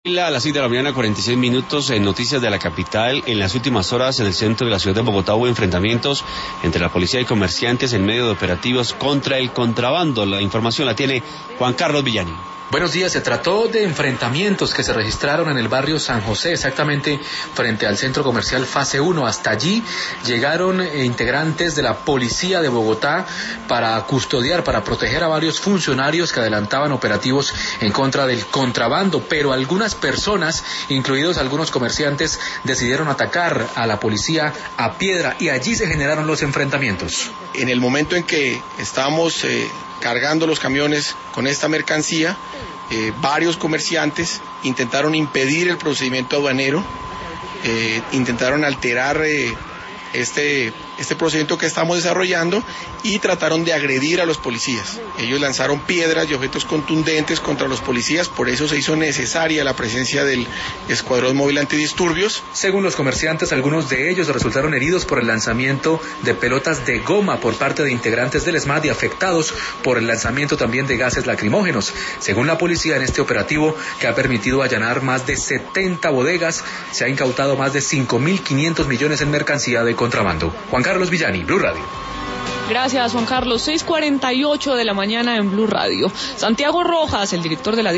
A las 6 de la mañana, 46 minutos, en noticias de la capital. En las últimas horas, en el centro de la ciudad de Bogotá, hubo enfrentamientos entre la policía y comerciantes en medio de operativos contra el contrabando. La información la tiene Juan Carlos Villani. Buenos días. Se trató de enfrentamientos que se registraron en el barrio San José, exactamente frente al centro comercial Fase 1. Hasta allí llegaron integrantes de la policía de Bogotá para custodiar, para proteger a varios funcionarios que adelantaban operativos en contra del contrabando, pero algunas personas, incluidos algunos comerciantes, decidieron atacar a la policía a piedra y allí se generaron los enfrentamientos. En el momento en que estábamos cargando los camiones con esta mercancía, varios comerciantes intentaron impedir el procedimiento aduanero, intentaron alterar este procedimiento que estamos desarrollando y trataron de agredir a los policías. Ellos lanzaron piedras y objetos contundentes contra los policías, por eso se hizo necesaria la presencia del Escuadrón Móvil Antidisturbios. Según los comerciantes, algunos de ellos resultaron heridos por el lanzamiento de pelotas de goma por parte de integrantes del ESMAD y afectados por el lanzamiento también de gases lacrimógenos. Según la policía, en este operativo, que ha permitido allanar más de 70 bodegas, se ha incautado más de 5.500 millones en mercancía de contrabando. Juan Carlos Villani, Blue Radio. Gracias, Juan Carlos. 6:48 de la mañana en Blue Radio. Santiago Rojas, el director de la